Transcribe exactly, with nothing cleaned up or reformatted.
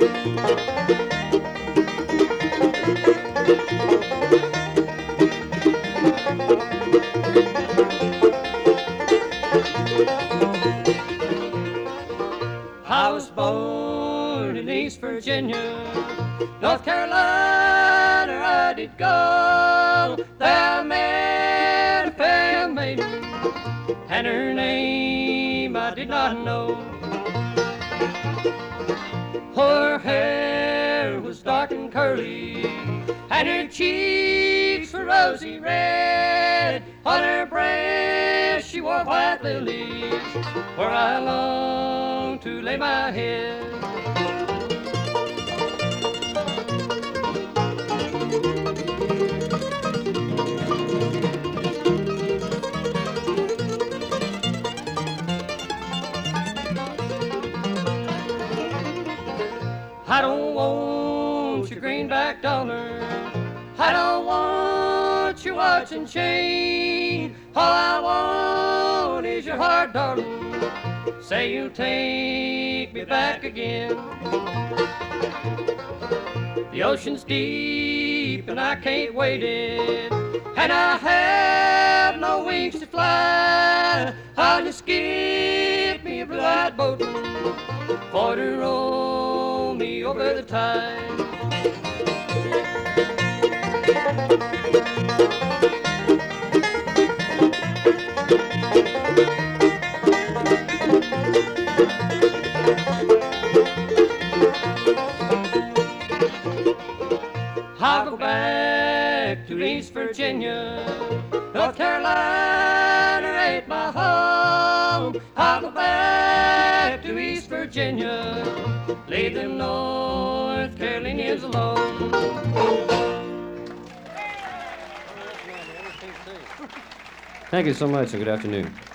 I was born in East Virginia, North Carolina I did go. There I met a fair maiden, and her name I did not know. Her hair was dark and curly, and her cheeks were rosy red. On her breast she wore white lilies, where I longed to lay my head. I don't want your greenback dollar, I don't want your watch and chain. All I want is your heart, darling. Say you'll take me back again. The ocean's deep and I can't wade it, and I have no wings to fly. I'll just get me a blue-eyed boatman for to roll me over the tide. I'll go back to East Virginia, North Carolina ain't my home. I'll go back to East Virginia, leave them North Carolinians alone. Thank you so much and good afternoon.